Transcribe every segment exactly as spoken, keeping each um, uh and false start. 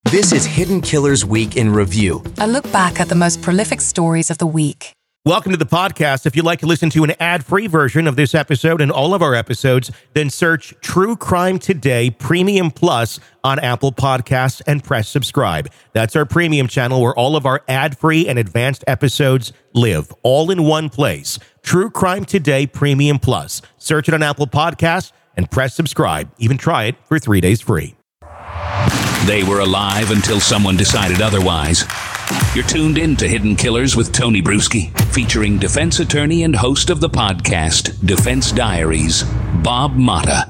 This is Hidden Killers Week in Review. A look back at the most prolific stories of the week. Welcome to the podcast. If you'd like to listen to an ad-free version of this episode and all of our episodes, then search True Crime Today Premium Plus on Apple Podcasts and press subscribe. That's our premium channel where all of our ad-free and advanced episodes live, all in one place. True Crime Today Premium Plus. Search it on Apple Podcasts and press subscribe. Even try it for three days free. They were alive until someone decided otherwise. You're tuned in to Hidden Killers with Tony Bruschi, featuring defense attorney and host of the podcast, Defense Diaries, Bob Motta.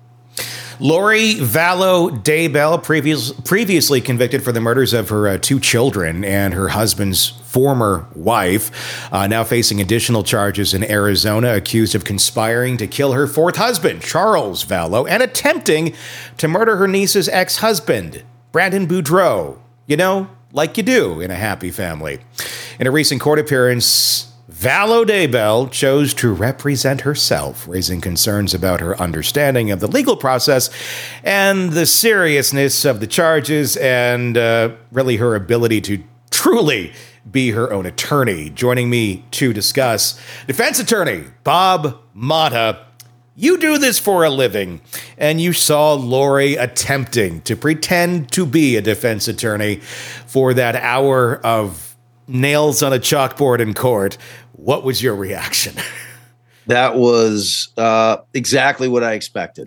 Lori Vallow Daybell, previous, previously convicted for the murders of her uh, two children and her husband's former wife, uh, now facing additional charges in Arizona, accused of conspiring to kill her fourth husband, Charles Vallow, and attempting to murder her niece's ex-husband, Brandon Boudreaux. You know, like you do in a happy family. In a recent court appearance, Vallow Daybell chose to represent herself, raising concerns about her understanding of the legal process and the seriousness of the charges and uh, really her ability to truly be her own attorney. Joining me to discuss, defense attorney Bob Motta. You do this for a living, and you saw Lori attempting to pretend to be a defense attorney for that hour of nails on a chalkboard in court. What was your reaction? That was uh, exactly what I expected.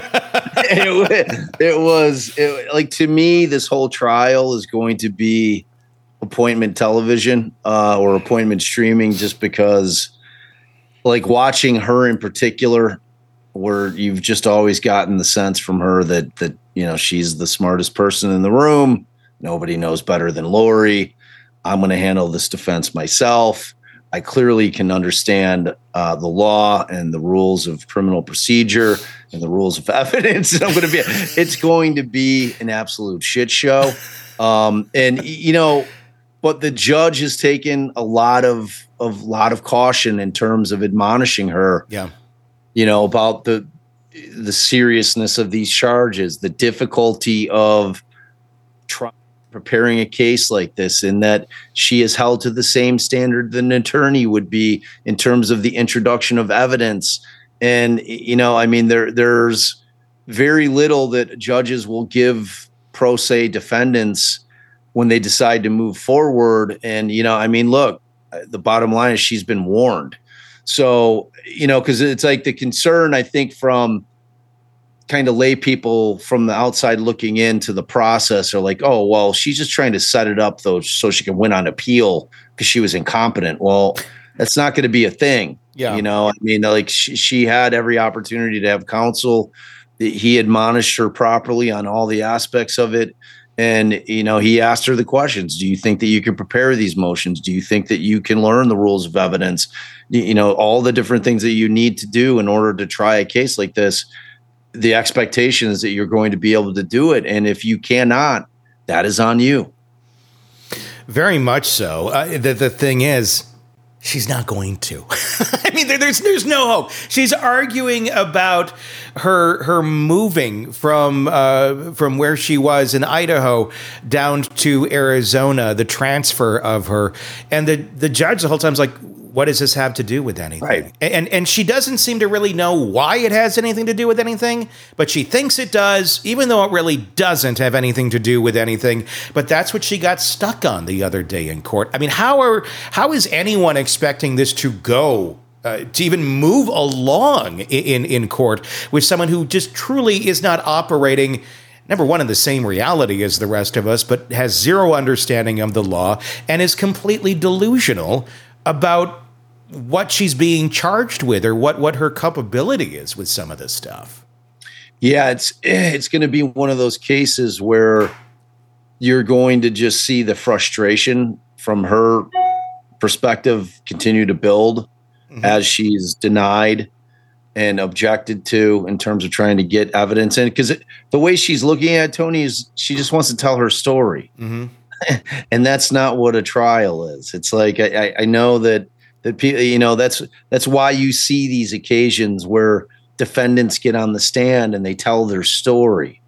it, it was it, like, to me, this whole trial is going to be appointment television uh, or appointment streaming, just because, like, watching her in particular, where you've just always gotten the sense from her that, that, you know, she's the smartest person in the room. Nobody knows better than Lori. I'm going to handle this defense myself. I clearly can understand uh, the law and the rules of criminal procedure and the rules of evidence. And I'm going to be, it's going to be an absolute shit show. Um, and, you know, but the judge has taken a lot of, of lot of caution in terms of admonishing her, yeah, you know, about the, the seriousness of these charges, the difficulty of trying preparing a case like this, and that she is held to the same standard that an attorney would be in terms of the introduction of evidence. And, you know, I mean, there there's very little that judges will give pro se defendants when they decide to move forward. And, you know, I mean, look, the bottom line is she's been warned. So, you know, because it's like the concern, I think, from kind of lay people from the outside looking into the process are like, oh, well, she's just trying to set it up though so she can win on appeal because she was incompetent. Well, that's not going to be a thing. Yeah. You know, I mean, like she, she had every opportunity to have counsel. He admonished her properly on all the aspects of it. And, you know, he asked her the questions. Do you think that you can prepare these motions? Do you think that you can learn the rules of evidence? You know, all the different things that you need to do in order to try a case like this. The expectation is that you're going to be able to do it. And if you cannot, that is on you. Very much so. Uh, the, the thing is, she's not going to. I mean, there, there's there's no hope. She's arguing about her her moving from uh, from where she was in Idaho down to Arizona, the transfer of her. And the, the judge the whole time is like, what does this have to do with anything? Right. And and she doesn't seem to really know why it has anything to do with anything, but she thinks it does, even though it really doesn't have anything to do with anything. But that's what she got stuck on the other day in court. I mean, how are how is anyone expecting this to go, uh, to even move along in, in court with someone who just truly is not operating, number one, in the same reality as the rest of us, but has zero understanding of the law and is completely delusional about what she's being charged with or what, what her culpability is with some of this stuff. Yeah, it's it's going to be one of those cases where you're going to just see the frustration from her perspective continue to build mm-hmm. as she's denied and objected to in terms of trying to get evidence in. Because the way she's looking at Tony is she just wants to tell her story. Mm-hmm. And that's not what a trial is. It's like, I, I know that, that people, you know, that's, that's why you see these occasions where defendants get on the stand and they tell their story.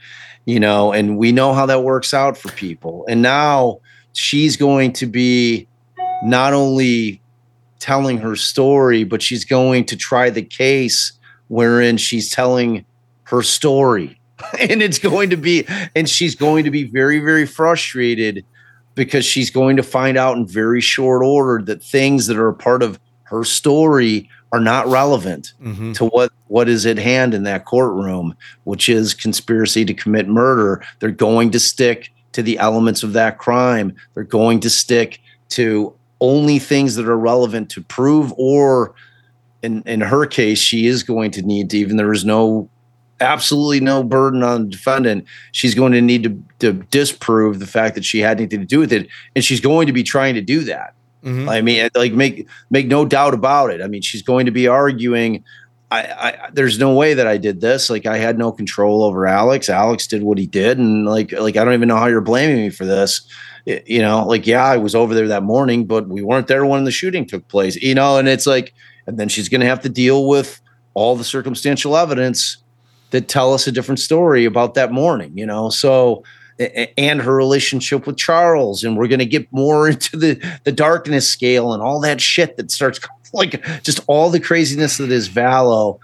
you know, and we know how that works out for people. And now she's going to be not only telling her story, but she's going to try the case wherein she's telling her story. And it's going to be, and she's going to be very, very frustrated because she's going to find out in very short order that things that are a part of her story are not relevant mm-hmm. to what, what is at hand in that courtroom, which is conspiracy to commit murder. They're going to stick to the elements of that crime. They're going to stick to only things that are relevant to prove, or in, in her case, she is going to need to, even there is no, absolutely no burden on the defendant, she's going to need to, to disprove the fact that she had anything to do with it. And she's going to be trying to do that. Mm-hmm. I mean, like make, make no doubt about it. I mean, she's going to be arguing, I, I, there's no way that I did this. Like, I had no control over Alex. Alex did what he did. And like, like, I don't even know how you're blaming me for this. It, you know, like, yeah, I was over there that morning, but we weren't there when the shooting took place, you know? And it's like, and then she's going to have to deal with all the circumstantial evidence that tell us a different story about that morning, you know? So, and her relationship with Charles. And we're going to get more into the, the darkness scale and all that shit that starts, like, just all the craziness that is Vallow.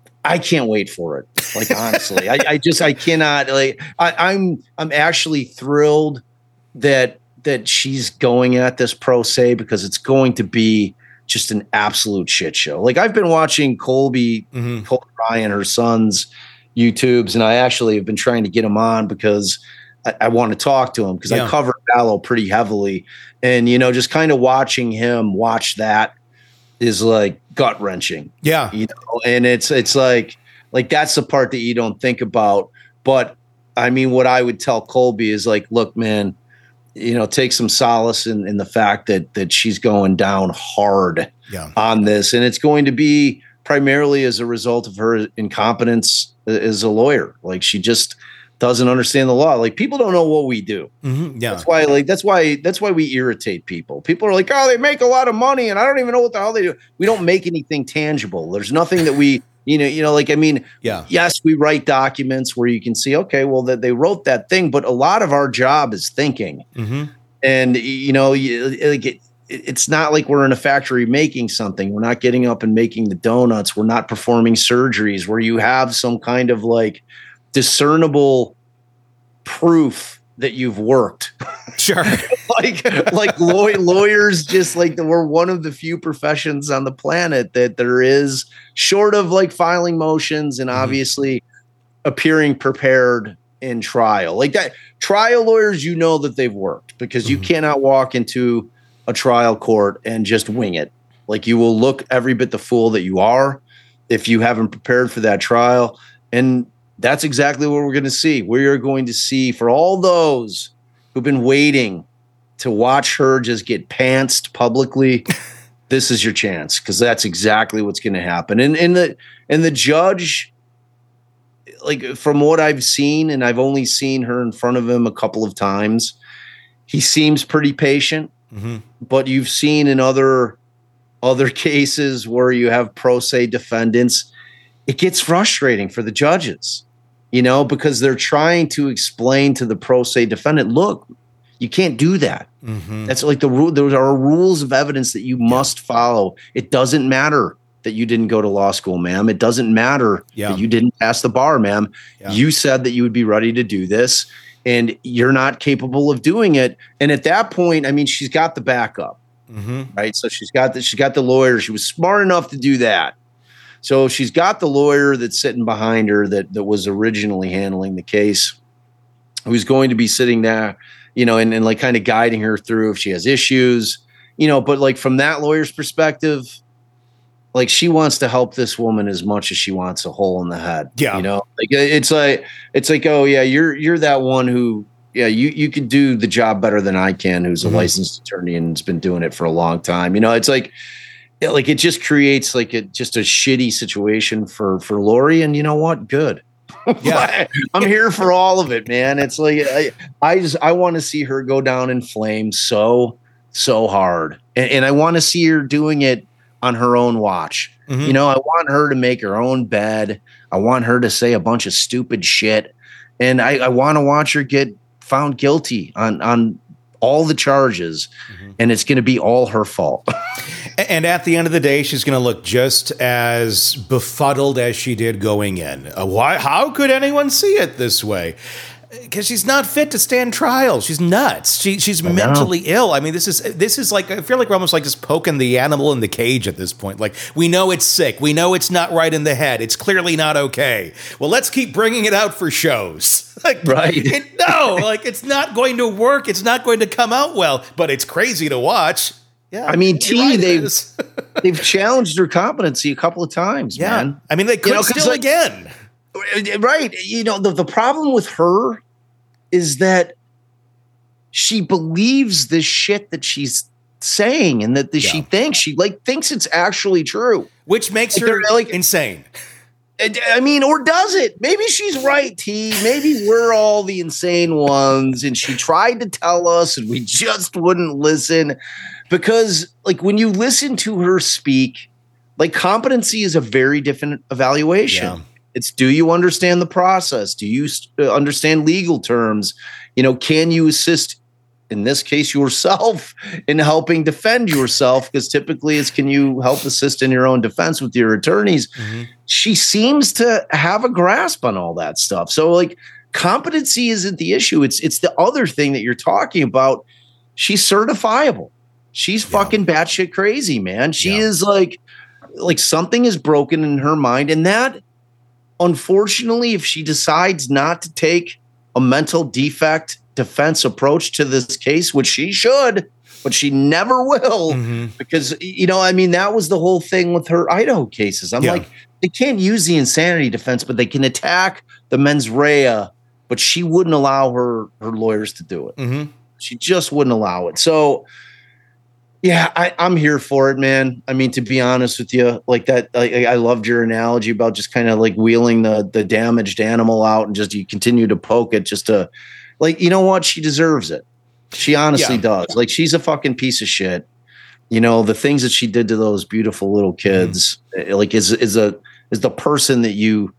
I can't wait for it. Like, honestly, I, I just, I cannot, like, I, I'm, I'm actually thrilled that, that she's going at this pro se, because it's going to be just an absolute shit show. Like, I've been watching Colby, mm-hmm. Colby Ryan, her son's YouTubes, and I actually have been trying to get him on because I, I want to talk to him, because yeah. I covered Vallow pretty heavily. And, you know, just kind of watching him watch that is like gut wrenching. Yeah. You know, and it's, it's like, like, that's the part that you don't think about. But I mean, what I would tell Colby is like, look, man, you know, take some solace in, in the fact that, that she's going down hard yeah. on this. And it's going to be primarily as a result of her incompetence as a lawyer. Like, she just doesn't understand the law. Like, people don't know what we do. Mm-hmm, yeah. That's why, like, that's why, that's why we irritate people. People are like, oh, they make a lot of money and I don't even know what the hell they do. We don't make anything tangible. There's nothing that we, you know, you know, like, I mean, yeah. yes, we write documents where you can see, okay, well, that they wrote that thing, but a lot of our job is thinking. Mm-hmm. And, you know, you, like it, it's not like we're in a factory making something. We're not getting up and making the donuts. We're not performing surgeries where you have some kind of like discernible proof that you've worked. Sure. like, like law- lawyers, just like the, we're one of the few professions on the planet that there is, short of like filing motions and obviously mm-hmm. appearing prepared in trial. Like that, trial lawyers, you know that they've worked, because mm-hmm. you cannot walk into a trial court and just wing it. Like, you will look every bit the fool that you are if you haven't prepared for that trial. And that's exactly what we're going to see. We are going to see, for all those who've been waiting to watch her just get pantsed publicly, this is your chance, because that's exactly what's going to happen. And, and the and the judge, like, from what I've seen, and I've only seen her in front of him a couple of times, he seems pretty patient. Mm-hmm. But you've seen in other other cases where you have pro se defendants, it gets frustrating for the judges, you know, because they're trying to explain to the pro se defendant, look, you can't do that. Mm-hmm. That's like the rule. There are rules of evidence that you yeah. must follow. It doesn't matter that you didn't go to law school, ma'am. It doesn't matter yeah. that you didn't pass the bar, ma'am. Yeah. You said that you would be ready to do this, and you're not capable of doing it. And at that point, I mean, she's got the backup, mm-hmm. right? So she's got the, she's got the lawyer. She was smart enough to do that. So she's got the lawyer that's sitting behind her that, that was originally handling the case, who's going to be sitting there, you know, and, and like kind of guiding her through if she has issues, you know, but like from that lawyer's perspective, like, she wants to help this woman as much as she wants a hole in the head. Yeah. You know, like, it's like, it's like, oh yeah, you're, you're that one who, yeah, you, you could do the job better than I can, who's a mm-hmm. licensed attorney and has been doing it for a long time. You know, it's like, it, like, it just creates like a, just a shitty situation for, for Lori. And you know what? Good. Yeah. I'm here for all of it, man. It's like, I, I just, I want to see her go down in flames so, so hard. And, and I want to see her doing it on her own watch. Mm-hmm. You know, I want her to make her own bed. I want her to say a bunch of stupid shit. and I, I want to watch her get found guilty on on all the charges, mm-hmm. and it's going to be all her fault. And at the end of the day, she's going to look just as befuddled as she did going in. Uh, why? How could anyone see it this way? Because she's not fit to stand trial. She's nuts. She she's mentally ill. I mean, this is this is like, I feel like we're almost like just poking the animal in the cage at this point. Like, we know it's sick. We know it's not right in the head. It's clearly not okay. Well, let's keep bringing it out for shows. Like, right? It, no, like it's not going to work. It's not going to come out well. But it's crazy to watch. Yeah, I mean, T, right, they've they've challenged her competency a couple of times. Yeah, man. I mean, they could you know, still like, again. Right. You know, the, the problem with her is that she believes this shit that she's saying, and that the, yeah. she thinks she like thinks it's actually true, which makes like, her like insane. I mean, or does it? Maybe she's right, T. Maybe we're all the insane ones, and she tried to tell us, and we just wouldn't listen. Because, like, when you listen to her speak, like, competency is a very different evaluation. Yeah. It's, do you understand the process? Do you understand legal terms? You know, can you assist, in this case, yourself in helping defend yourself? Because typically it's, can you help assist in your own defense with your attorneys? Mm-hmm. She seems to have a grasp on all that stuff. So, like, competency isn't the issue. It's it's the other thing that you're talking about. She's certifiable. She's yeah. fucking batshit crazy, man. She yeah. is like, like something is broken in her mind. And that, unfortunately, if she decides not to take a mental defect defense approach to this case, which she should, but she never will, mm-hmm. because, you know, I mean, that was the whole thing with her Idaho cases. I'm yeah. like, they can't use the insanity defense, but they can attack the mens rea, but she wouldn't allow her, her lawyers to do it. Mm-hmm. She just wouldn't allow it. So, yeah, I, I'm here for it, man. I mean, to be honest with you, like that, I, I loved your analogy about just kind of like wheeling the the damaged animal out and just you continue to poke it just to, like, you know what? She deserves it. She honestly yeah. does. Like, she's a fucking piece of shit. You know, the things that she did to those beautiful little kids, mm. like, is is a is the person that you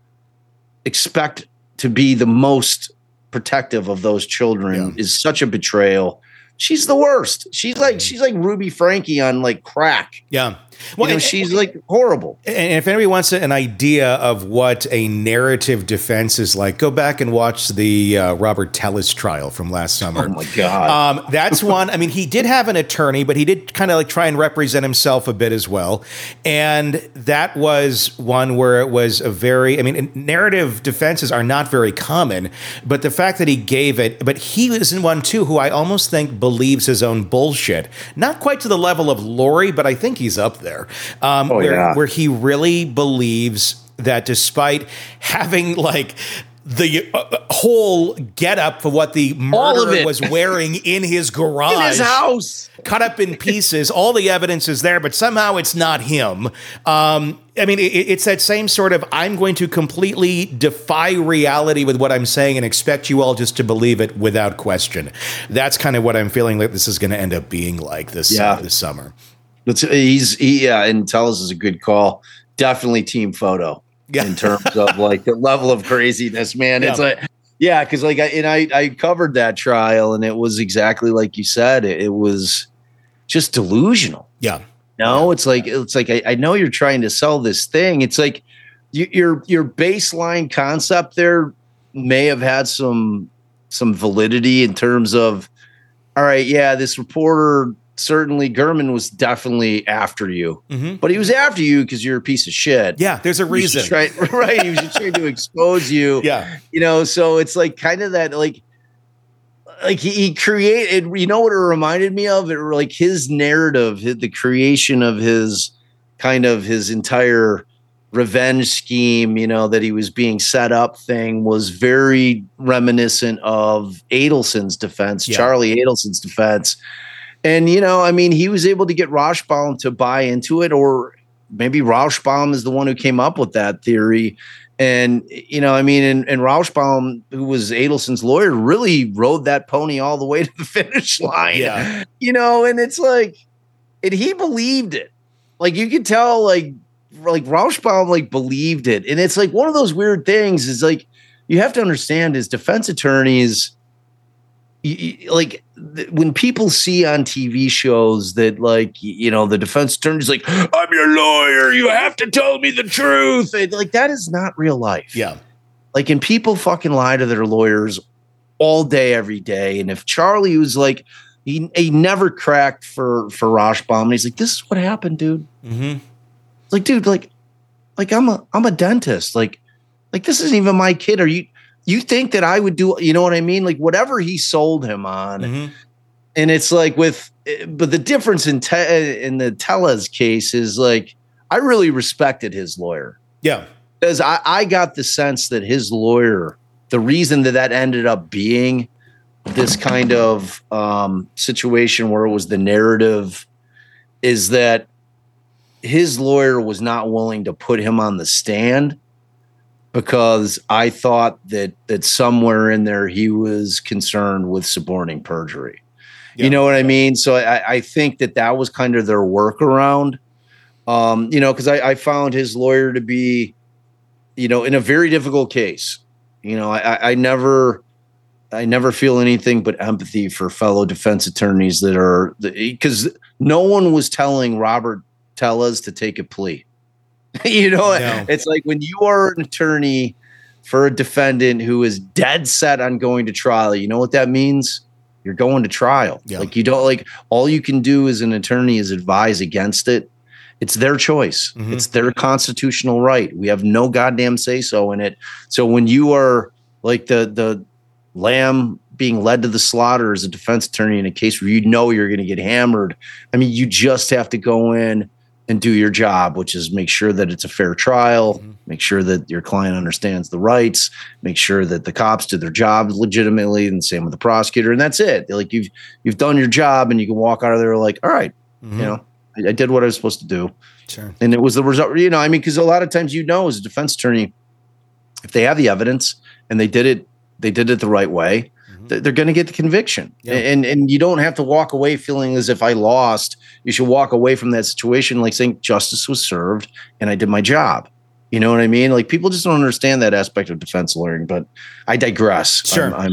expect to be the most protective of those children yeah. is such a betrayal. She's the worst. She's like she's like Ruby Frankie on like crack. Yeah. Well, you know, and, she's like horrible. And if anybody wants an idea of what a narrative defense is like, go back and watch the uh, Robert Tellis trial from last summer. Oh my God. Um, that's one. I mean, he did have an attorney, but he did kind of like try and represent himself a bit as well. And that was one where it was a very, I mean, narrative defenses are not very common, but the fact that he gave it, but he was in one too, who I almost think believes his own bullshit. Not quite to the level of Lori, but I think he's up there. Um, oh, where, yeah. where he really believes that despite having like the uh, whole getup for what the murderer was wearing in his garage, in his house, cut up in pieces, all the evidence is there, but somehow it's not him. Um, I mean, it, it's that same sort of, I'm going to completely defy reality with what I'm saying and expect you all just to believe it without question. That's kind of what I'm feeling like this is going to end up being like this, yeah. uh, this summer. It's, he's he yeah, and Tellis is a good call. Definitely team photo yeah. in terms of like the level of craziness, man. Yeah. It's like yeah, because like I and I I covered that trial, and it was exactly like you said. It, it was just delusional. Yeah. No, yeah. it's like it's like I, I know you're trying to sell this thing. It's like you, your your baseline concept there may have had some some validity in terms of, all right, yeah, this reporter. Certainly Gurman was definitely after you, mm-hmm. but he was after you because you're a piece of shit. Yeah, there's a reason. Try, right. He was just trying to expose you. Yeah. You know, so it's like kind of that, like, like he, he created, you know what it reminded me of? It like his narrative, his, the creation of his kind of his entire revenge scheme, you know, that he was being set up thing was very reminiscent of Adelson's defense, yeah. Charlie Adelson's defense. And, you know, I mean, he was able to get Rauschbaum to buy into it, or maybe Rauschbaum is the one who came up with that theory. And, you know, I mean, and, and Rauschbaum, who was Adelson's lawyer, really rode that pony all the way to the finish line. Yeah. You know, and it's like, and he believed it. Like, you could tell, like, like Rauschbaum, like, believed it. And it's like one of those weird things is like, you have to understand is defense attorneys, you, you, like th- when people see on T V shows that like, you know, the defense attorney's like, I'm your lawyer, you have to tell me the truth. And, like, that is not real life. Yeah. Like, and people fucking lie to their lawyers all day, every day. And if Charlie was like, he, he never cracked for, for Rashbaum, and he's like, this is what happened, dude. Mm-hmm. Like, dude, like, like I'm a, I'm a dentist. Like, like this isn't even my kid. Are you, you think that I would do, you know what I mean? Like whatever he sold him on. Mm-hmm. And it's like with, but the difference in, te, in the Tellez case is like, I really respected his lawyer. Yeah. Because I, I got the sense that his lawyer, the reason that that ended up being this kind of um, situation where it was the narrative is that his lawyer was not willing to put him on the stand because I thought that that somewhere in there he was concerned with suborning perjury. Yeah. You know what I mean? So I, I think that that was kind of their workaround, um, you know, because I, I found his lawyer to be, you know, in a very difficult case. You know, I, I never, I never feel anything but empathy for fellow defense attorneys that are, because no one was telling Robert Tellez to take a plea. You know, no. It's like when you are an attorney for a defendant who is dead set on going to trial, you know what that means? You're going to trial. Yeah. Like you don't like all you can do as an attorney is advise against it. It's their choice. Mm-hmm. It's their constitutional right. We have no goddamn say so in it. So when you are like the the lamb being led to the slaughter as a defense attorney in a case where you know you're going to get hammered, I mean, you just have to go in and do your job, which is make sure that it's a fair trial, mm-hmm. make sure that your client understands the rights, make sure that the cops do their job legitimately, and the same with the prosecutor. And that's it. Like you've you've done your job, and you can walk out of there like, all right, mm-hmm. you know, I, I did what I was supposed to do. Sure. And it was the result. You know, I mean, because a lot of times, you know, as a defense attorney, if they have the evidence and they did it, they did it the right way, they're going to get the conviction. Yeah. And and you don't have to walk away feeling as if I lost. You should walk away from that situation like saying justice was served and I did my job. You know what I mean? Like people just don't understand that aspect of defense lawyering, but I digress. Sure. I'm,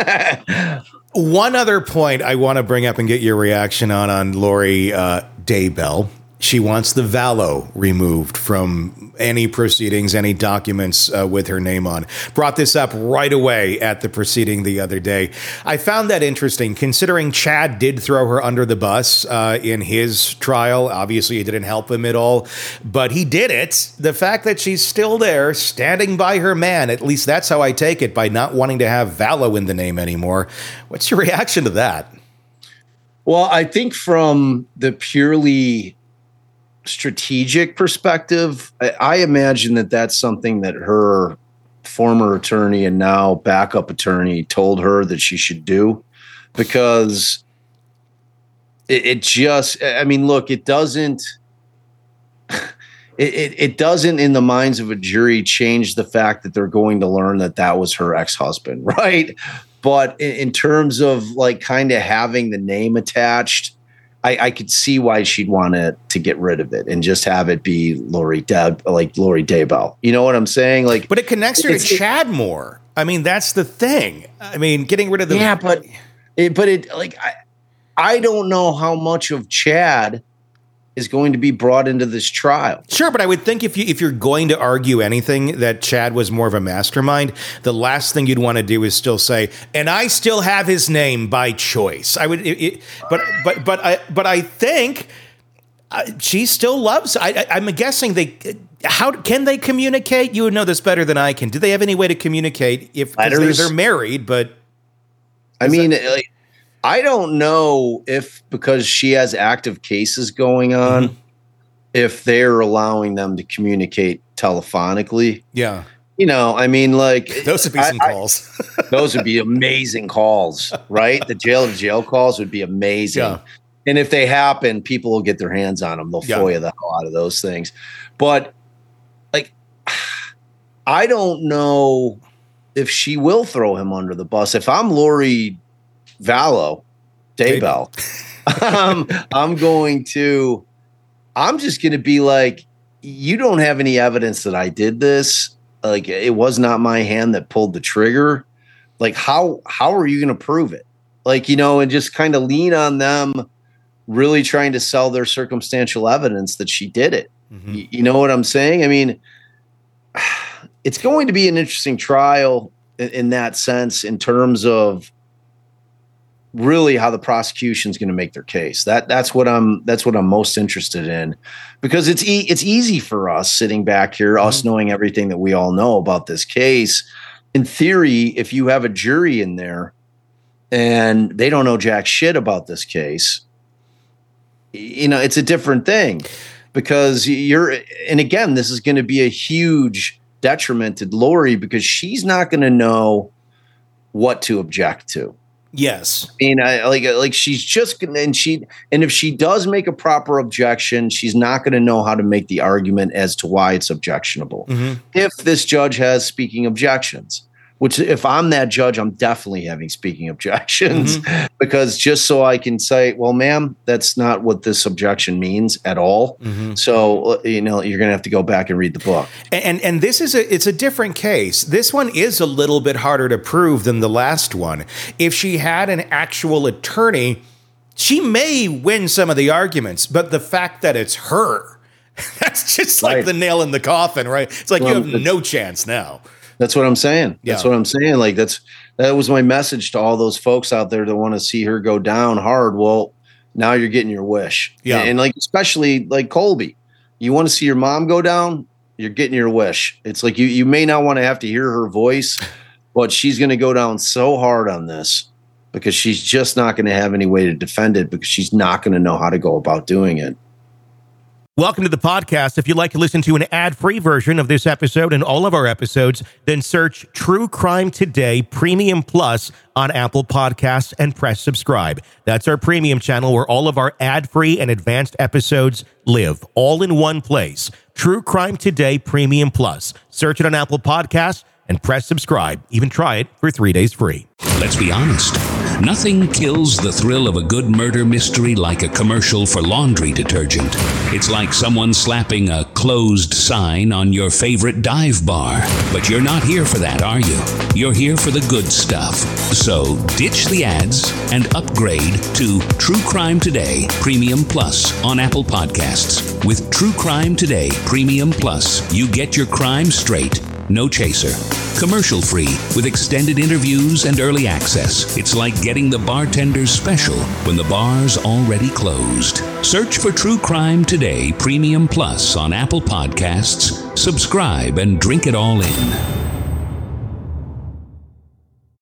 I'm One other point I want to bring up and get your reaction on, on Lori uh, Daybell. She wants the Vallow removed from any proceedings, any documents uh, with her name on. Brought this up right away at the proceeding the other day. I found that interesting, considering Chad did throw her under the bus uh, in his trial. Obviously, it didn't help him at all, but he did it. The fact that she's still there, standing by her man, at least that's how I take it, by not wanting to have Vallow in the name anymore. What's your reaction to that? Well, I think from the purely strategic perspective, I, I imagine that that's something that her former attorney and now backup attorney told her that she should do, because it, it just, I mean, look, it doesn't, it, it, it doesn't in the minds of a jury change the fact that they're going to learn that that was her ex-husband, right? But in, in terms of like kind of having the name attached, I, I could see why she'd want to to get rid of it and just have it be Lori Deb, like Lori Daybell. You know what I'm saying? Like, but it connects her to Chad more. I mean, that's the thing. I mean, getting rid of the yeah, but it, but it like I I don't know how much of Chad is going to be brought into this trial. Sure, but I would think if you if you're going to argue anything that Chad was more of a mastermind, the last thing you'd want to do is still say, "And I still have his name by choice." I would, it, it, but but but I but I think uh, she still loves. I, I, I'm guessing they. How can they communicate? You would know this better than I can. Do they have any way to communicate if they're, they're married? But I mean. That- like, I don't know if because she has active cases going on, mm-hmm. if they're allowing them to communicate telephonically. Yeah. You know, I mean, like those would be some I, calls. I, those would be amazing calls, right? The jail to jail calls would be amazing. Yeah. And if they happen, people will get their hands on them. They'll yeah. FOIA the hell out of those things. But like, I don't know if she will throw him under the bus. If I'm Lori Vallow, Daybell, um, I'm going to, I'm just going to be like, you don't have any evidence that I did this. like it was not my hand that pulled the trigger. Like how how are you going to prove it? Like, you know, and just kind of lean on them really trying to sell their circumstantial evidence that she did it. Mm-hmm. You, you know what I'm saying? I mean, it's going to be an interesting trial in, in that sense, in terms of really how the prosecution is going to make their case. That that's what I'm that's what I'm most interested in, because it's e- it's easy for us sitting back here, mm-hmm. us knowing everything that we all know about this case. In theory, if you have a jury in there and they don't know jack shit about this case, you know, it's a different thing, because you're, and again, this is going to be a huge detriment to Lori, because she's not going to know what to object to. Yes. I mean, I, like, like she's just going to, and she, and if she does make a proper objection, she's not going to know how to make the argument as to why it's objectionable. Mm-hmm. If this judge has speaking objections, which if I'm that judge, I'm definitely having speaking objections, mm-hmm. because just so I can say, well, ma'am, that's not what this objection means at all. Mm-hmm. So, you know, you're going to have to go back and read the book. And, and and this is a, it's a different case. This one is a little bit harder to prove than the last one. If she had an actual attorney, she may win some of the arguments, but the fact that it's her, that's just like right. the nail in the coffin, right? It's like well, you have no chance now. That's what I'm saying. That's yeah. what I'm saying. Like that's, that was my message to all those folks out there that want to see her go down hard. Well, now you're getting your wish. Yeah. And, and like, especially like Colby, you want to see your mom go down, you're getting your wish. It's like, you, you may not want to have to hear her voice, but she's going to go down so hard on this, because she's just not going to have any way to defend it, because she's not going to know how to go about doing it. Welcome to the podcast. If you'd like to listen to an ad-free version of this episode and all of our episodes, then search True Crime Today Premium Plus on Apple Podcasts and press subscribe. That's our premium channel where all of our ad-free and advanced episodes live, all in one place. True Crime Today Premium Plus. Search it on Apple Podcasts and press subscribe. Even try it for three days free. Let's be honest. Nothing kills the thrill of a good murder mystery like a commercial for laundry detergent. It's like someone slapping a closed sign on your favorite dive bar. But you're not here for that, are you? You're here for the good stuff. So ditch the ads and upgrade to True Crime Today Premium Plus on Apple Podcasts. With True Crime Today Premium Plus, you get your crime straight. No chaser. Commercial free with extended interviews and early access. It's like getting the bartender's special when the bar's already closed. Search for True Crime Today Premium Plus on Apple Podcasts. Subscribe and drink it all in.